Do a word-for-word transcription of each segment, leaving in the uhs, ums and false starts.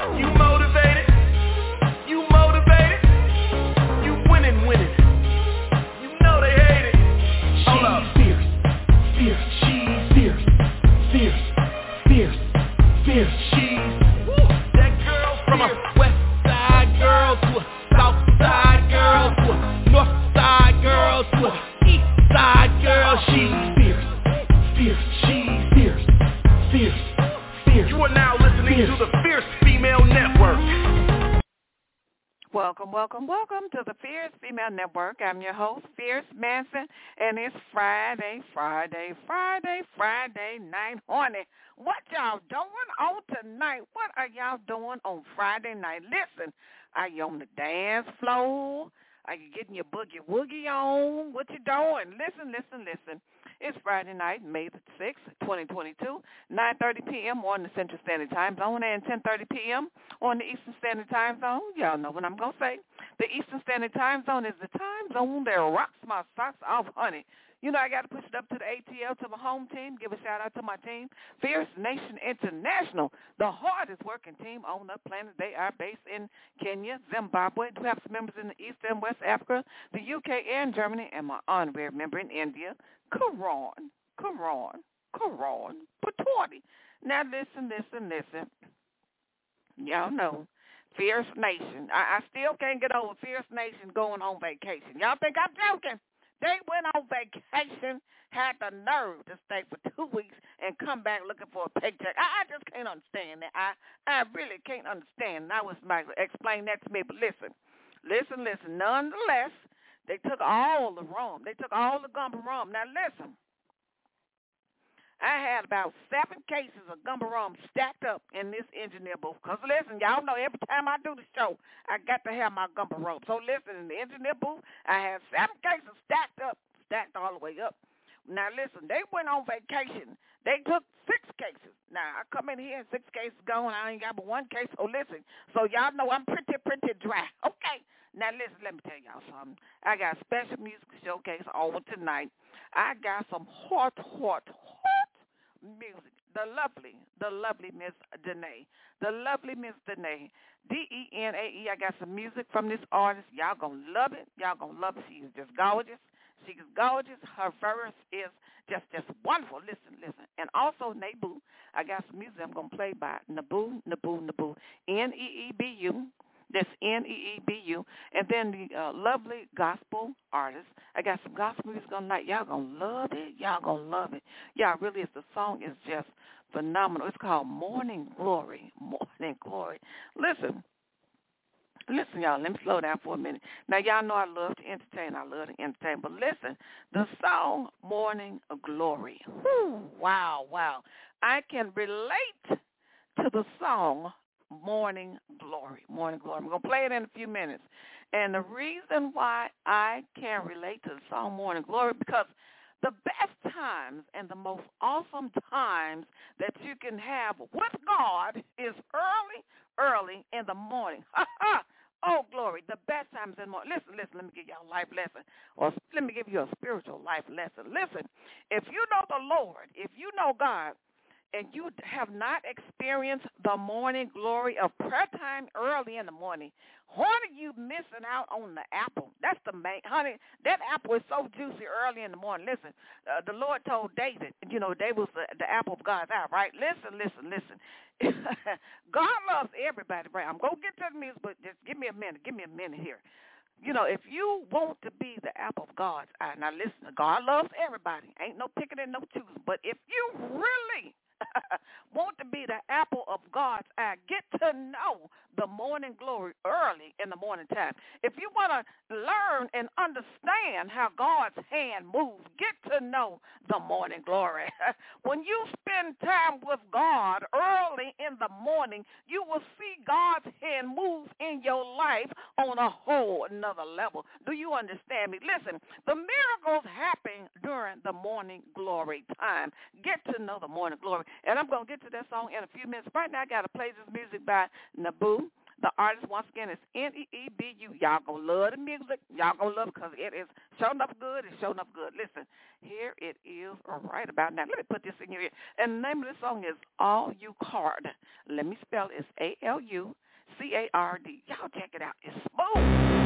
You motivated? You motivated? You winning, winning. You know they hate it. Hold up. Fierce, fierce, she's fierce, fierce, fierce, fierce, she's woo. That girl from a west side girl to a south side girl to a north side girl to a east side girl. She's fierce, fierce, she's fierce, fierce, fierce. You are now listening fierce. To the Fierce Female Network. Welcome, welcome, welcome to the Fierce Female Network. I'm your host, Fierce Manson, and it's Friday, Friday, Friday, Friday night. Honey, what y'all doing on tonight? What are y'all doing on Friday night? Listen, are you on the dance floor? Are you getting your boogie woogie on? What you doing? Listen, listen, listen. It's Friday night, May the sixth, twenty twenty-two, nine thirty p.m. on the Central Standard Time Zone and ten thirty p.m. on the Eastern Standard Time Zone. Y'all know what I'm going to say. The Eastern Standard Time Zone is the time zone that rocks my socks off, honey. You know, I got to push it up to the A T L, to my home team. Give a shout-out to my team, Fierce Nation International, the hardest working team on the planet. They are based in Kenya, Zimbabwe. We have some members in the East and West Africa, the U K, and Germany, and my honorary member in India, Karan, Karan, Karan Patwadi. Now, listen, listen, listen. Y'all know, Fierce Nation. I, I still can't get over Fierce Nation going on vacation. Y'all think I'm joking? They went on vacation, had the nerve to stay for two weeks and come back looking for a paycheck. I, I just can't understand that. I, I really can't understand. I was like, explain that to me. But listen, listen, listen. Nonetheless, they took all the rum. They took all the gumbo rum. Now, listen. I had about seven cases of gumbo rum stacked up in this engineer booth. Because, listen, y'all know every time I do the show, I got to have my gumbo rum. So, listen, in the engineer booth, I had seven cases stacked up, stacked all the way up. Now, listen, they went on vacation. They took six cases. Now, I come in here and six cases gone. I ain't got but one case. Oh, listen. So, y'all know I'm pretty, pretty dry. Okay. Now, listen, let me tell y'all something. I got a special music showcase on tonight. I got some hot, hot, hot music. The lovely, the lovely Miss Danae. The lovely Miss Danae. D E N A E. I got some music from this artist. Y'all going to love it. Y'all going to love it. She is just gorgeous. She is gorgeous. Her verse is just, just wonderful. Listen, listen. And also, Nabu. I got some music I'm going to play by Nabu, Nabu, Nabu. N E E B U. That's N E E B U. And then the uh, lovely gospel artist. I got some gospel music on tonight. Y'all going to love it. Y'all going to love it. Y'all really is. The song is just phenomenal. It's called Morning Glory. Morning Glory. Listen. Listen, y'all, let me slow down for a minute. Now, y'all know I love to entertain. I love to entertain. But listen, the song Morning Glory. Whew, wow, wow. I can relate to the song Morning Glory. Morning Glory. I'm going to play it in a few minutes. And the reason why I can relate to the song Morning Glory, because the best times and the most awesome times that you can have with God is early, early in the morning. Oh, glory, the best times in the morning. Listen, listen, let me give y'all a life lesson, or let me give you a spiritual life lesson. Listen, if you know the Lord, if you know God, and you have not experienced the morning glory of prayer time early in the morning, honey, you missing out on the apple. That's the main, honey, that apple is so juicy early in the morning. Listen, uh, the Lord told David, you know, David was the, the apple of God's eye, right? Listen, listen, listen. God loves everybody, right? I'm going to get to the music, but just give me a minute. Give me a minute here. You know, if you want to be the apple of God's eye, now listen, God loves everybody. Ain't no picking and no choosing. But if you really want to be the apple of God's eye, get to know the morning glory early in the morning time. If you want to learn and understand how God's hand moves, get to know the morning glory. When you spend time with God early in the morning, you will see God's hand move in your life on a whole another level. Do you understand me? Listen, the miracles happen during the morning glory time. Get to know the morning glory. And I'm going to get to that song in a few minutes. Right now, I got to play this music by Nabu. The artist, once again, is N E E B U. Y'all going to love the music. Y'all going to love it because it is showing up good. It's showing up good. Listen, here it is right about now. Let me put this in your ear. And the name of the song is All You Card. Let me spell it. It's A L U C A R D. Y'all check it out. It's smooth.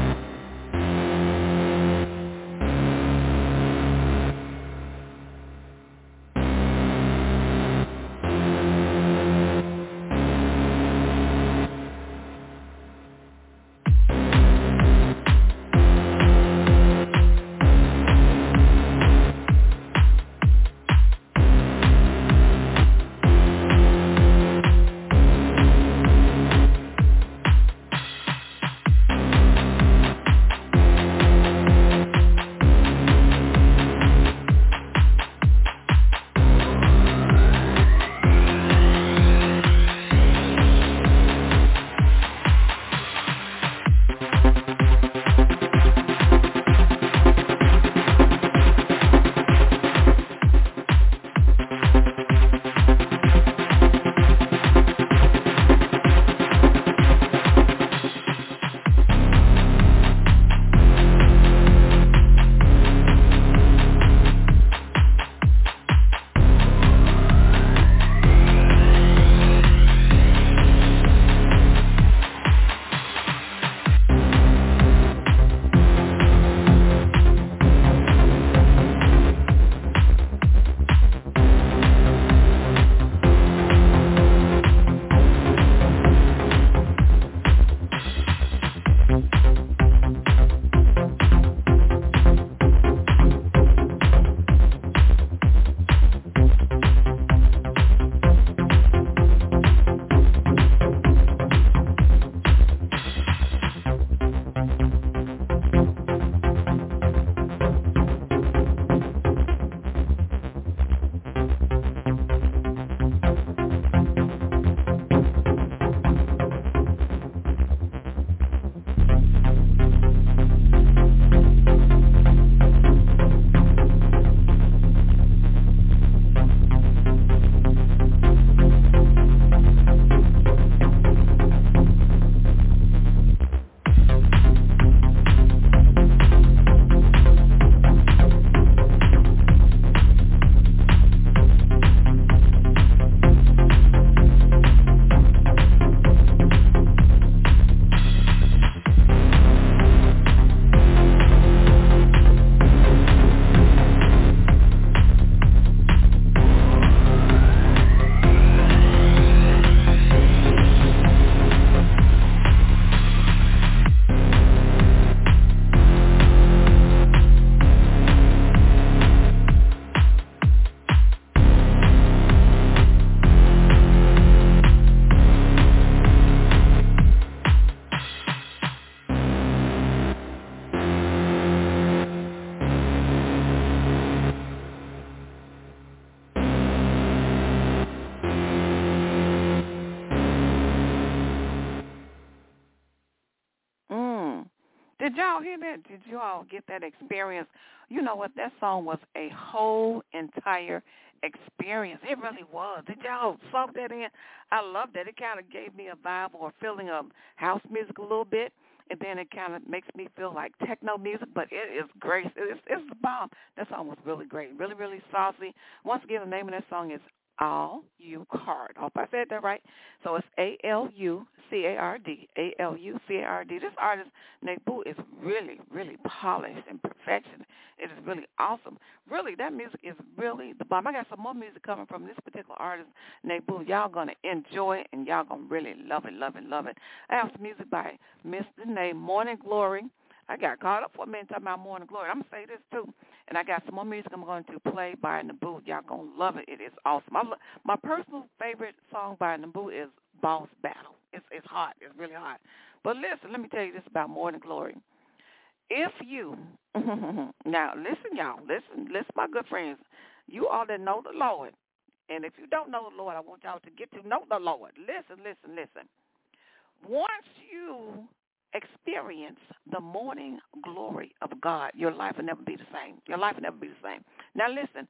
Did y'all hear that? Did you all get that experience? You know what? That song was a whole entire experience. It really was. Did y'all soak that in? I loved that. It kind of gave me a vibe or a feeling of house music a little bit, and then it kind of makes me feel like techno music, but it is great. It's, it's the bomb. That song was really great, really, really saucy. Once again, the name of that song is All You Card. I hope I said that right. So it's A L U C A R D, A L U C A R D. This artist, Naboo, is really, really polished and perfection. It is really awesome. Really, that music is really the bomb. I got some more music coming from this particular artist, Naboo. Y'all going to enjoy it, and y'all going to really love it, love it, love it. I have some music by Mister Name, Morning Glory. I got caught up for a minute talking about Morning Glory. I'm going to say this, too. And I got some more music I'm going to play by Naboo. Y'all going to love it. It is awesome. I, my personal favorite song by Naboo is Boss Battle. It's, it's hot. It's really hot. But listen, let me tell you this about Morning Glory. If you, now listen, y'all, listen, listen, my good friends. You all that know the Lord. And if you don't know the Lord, I want y'all to get to know the Lord. Listen, listen, listen. Once you experience the morning glory of God, your life will never be the same. Your life will never be the same. Now listen,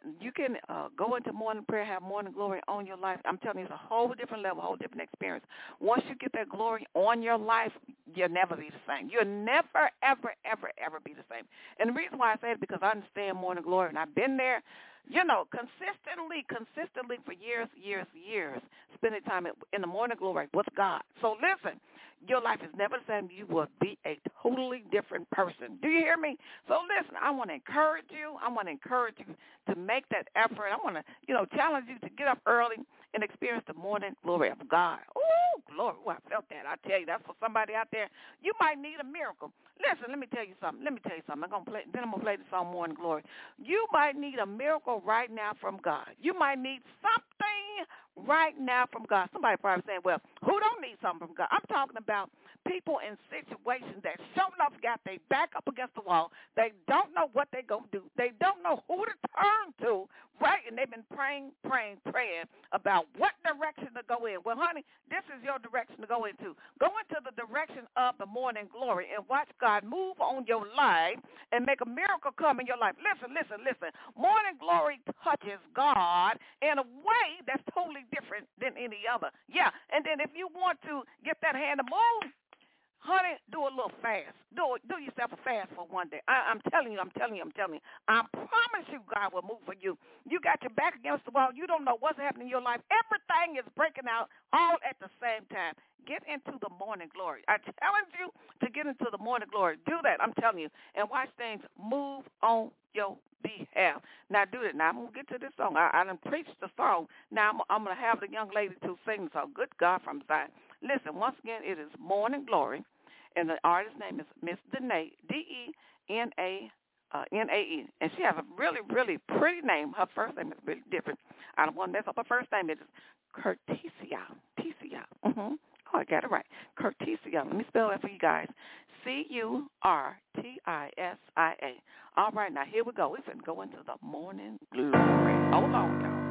you can uh, go into morning prayer, have morning glory on your life. I'm telling you, it's a whole different level, a whole different experience. Once you get that glory on your life, you'll never be the same. You'll never, ever, ever, ever be the same. And the reason why I say it is because I understand morning glory, and I've been there, you know, consistently, consistently for years, years, years, spending time in the morning glory with God. So listen, your life is never the same. You will be a totally different person. Do you hear me? So listen, I want to encourage you. I want to encourage you to make that effort. I want to, you know, challenge you to get up early and experience the morning glory of God. Oh, glory. Oh, I felt that. I tell you, that's for somebody out there. You might need a miracle. Listen, let me tell you something. Let me tell you something. I'm gonna play, then I'm going to play the song Morning Glory. You might need a miracle right now from God. You might need something right now from God. Somebody probably saying, well, who don't need something from God? I'm talking about people in situations that sure enough got their back up against the wall. They don't know what they're going to do. They don't know who to turn to, right? And they've been praying, praying, praying about what direction to go in. Well, honey, this is your direction to go into. Go into the direction of the morning glory and watch God move on your life and make a miracle come in your life. Listen, listen, listen. Morning glory touches God in a way that's totally different than any other. Yeah, and then if you want to get that hand to move, honey, do a little fast. Do do yourself a fast for one day. I, I'm telling you, I'm telling you, I'm telling you. I promise you God will move for you. You got your back against the wall. You don't know what's happening in your life. Everything is breaking out all at the same time. Get into the morning glory. I challenge you to get into the morning glory. Do that, I'm telling you, and watch things move on your behalf. Now do it. Now I'm going to get to this song. I, I done preached the song. Now I'm, I'm going to have the young lady to sing the song. Good God from Zion. Listen, once again, it is Morning Glory, and the artist's name is Miss Danae, D E N A N A E, and she has a really, really pretty name. Her first name is really different. I don't want to mess up her first name. It is Curtisia. Tisia. Mm-hmm. Oh, I got it right. Curtisia. Let me spell that for you guys. C U R T I S I A. All right, now here we go. We're going to go into the morning glory. Hold on, y'all.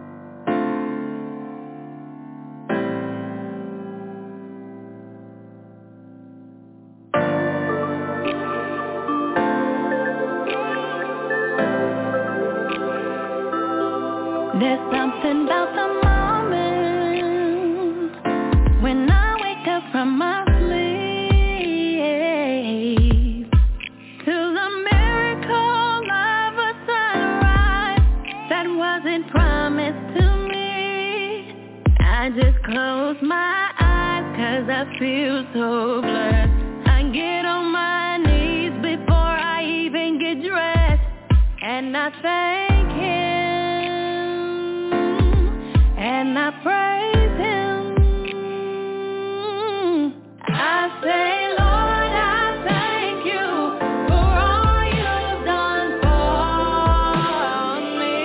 There's something about the moment when I wake up from my sleep to the miracle of a sunrise that wasn't promised to me. I just close my eyes 'cause I feel so blessed. I get on my knees before I even get dressed, and I thank Him. And I praise Him. I say, Lord, I thank you for all you've done for me.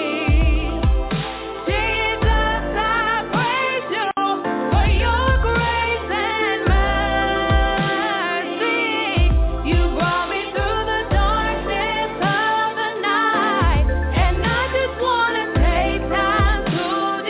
Jesus, I praise you for your grace and mercy. You brought me through the darkness of the night, and I just want to take time to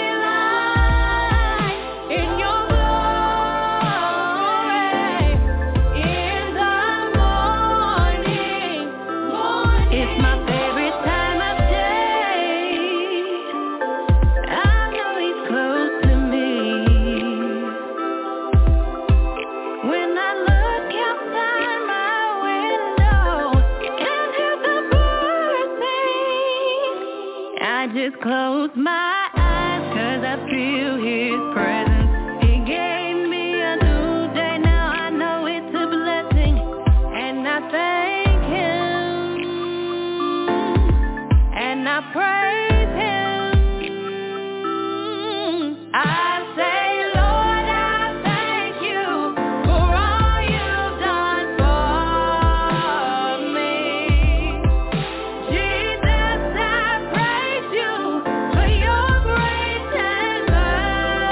just close my eyes 'cause I feel His presence. He gave me a new day, now I know it's a blessing, and I thank Him, and I praise Him. I say, Lord, I thank you for all you've done for me. Jesus, I praise you for your grace and mercy.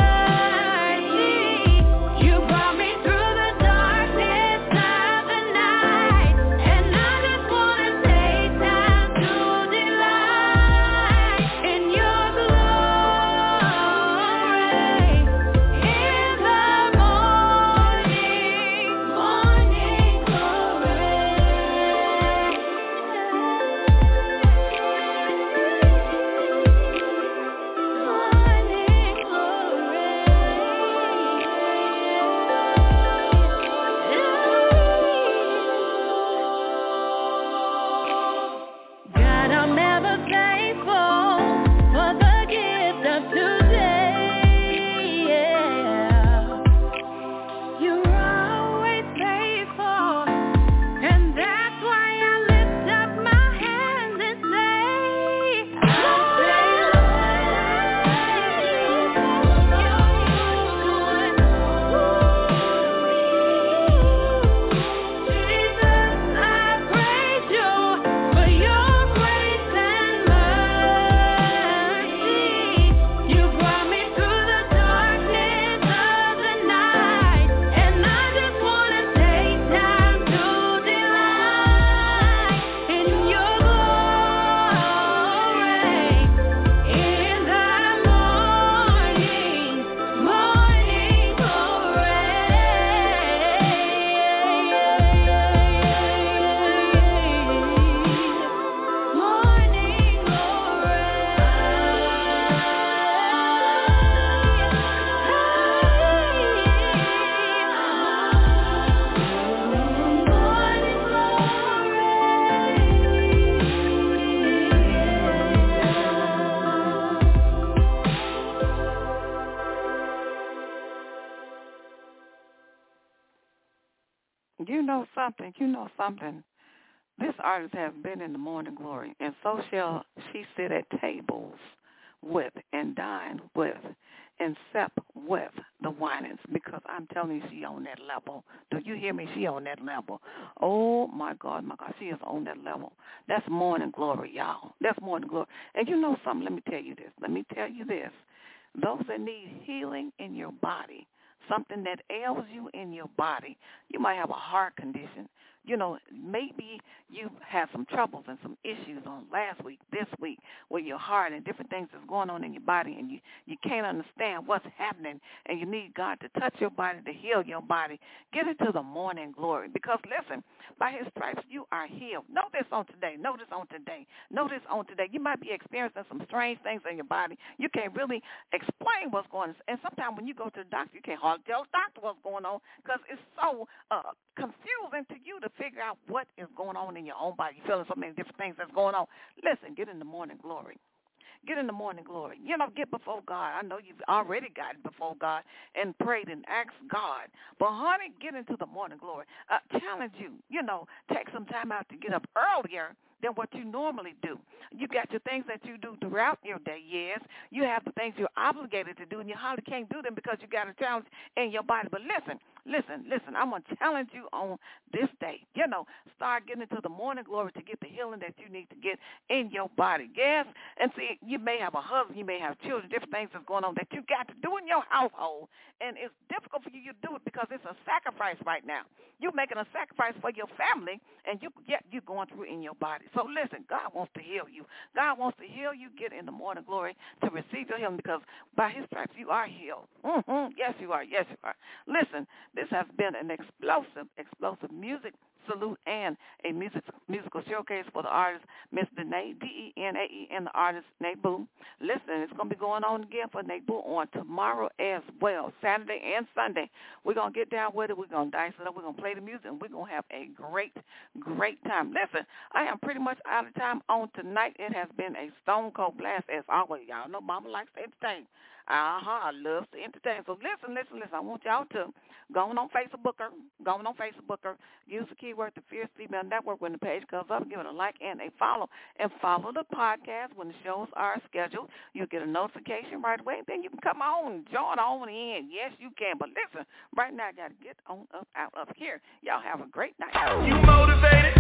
You know something, you know something. This artist has been in the morning glory, and so shall she sit at tables with and dine with and sup with the whinings, because I'm telling you, she on that level. Do you hear me? She on that level. Oh, my God, my God, she is on that level. That's morning glory, y'all. That's morning glory. And you know something? Let me tell you this. Let me tell you this. Those that need healing in your body, something that ails you in your body, you might have a heart condition. You know, maybe you had some troubles and some issues on last week, this week, with your heart and different things that's going on in your body, and you, you can't understand what's happening, and you need God to touch your body, to heal your body. Get into the morning glory, because, listen, by his stripes you are healed. Know this on today. Know this on today. Know this on today. You might be experiencing some strange things in your body. You can't really explain what's going on, and sometimes when you go to the doctor, you can't hardly tell the doctor what's going on, because it's so uh, confusing to you to figure out what is going on in your own body. You're feeling so many different things that's going on. Listen, get in the morning glory. Get in the morning glory. You know, get before God. I know you've already gotten before God and prayed and asked God. But, honey, get into the morning glory. Uh, challenge you. You know, take some time out to get up earlier than what you normally do. You got your things that you do throughout your day, yes. You have the things you're obligated to do, and you hardly can't do them because you got a challenge in your body. But listen, listen, listen, I'm going to challenge you on this day. You know, start getting into the morning glory to get the healing that you need to get in your body. Yes, and see, you may have a husband, you may have children, different things that's going on that you got to do in your household, and it's difficult for you to do it because it's a sacrifice right now. You're making a sacrifice for your family, and you yet you're going through in your body. So listen, God wants to heal you. God wants to heal you. Get in the morning glory to receive your healing, because by his stripes you are healed. Mm-hmm. Yes, you are. Yes, you are. Listen, this has been an explosive, explosive music salute and a music musical showcase for the artist, Miss Danae, D E N A E, and the artist, Nate Boo. Listen, it's going to be going on again for Nate Boo on tomorrow as well, Saturday and Sunday. We're going to get down with it. We're going to dice it up. We're going to play the music, and we're going to have a great, great time. Listen, I am pretty much out of time on tonight. It has been a stone cold blast as always. Y'all know Mama likes to entertain. Uh-huh, I love to entertain. So listen, listen, listen. I want y'all to go on Facebook or go on Facebook or use the keyword The Fierce Female Network when the page comes up. Give it a like and a follow. And follow the podcast when the shows are scheduled. You'll get a notification right away. Then you can come on and join on in. Yes, you can. But listen, right now I got to get on up out of here. Y'all have a great night. You motivated.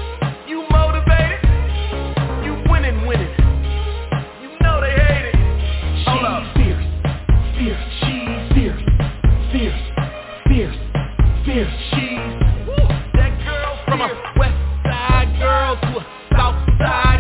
You motivated. You winning, winning. You know they hate it. Hold up. Fierce, she's fierce, fierce, fierce, fierce, she's woo. That girl from a west side girl to a south side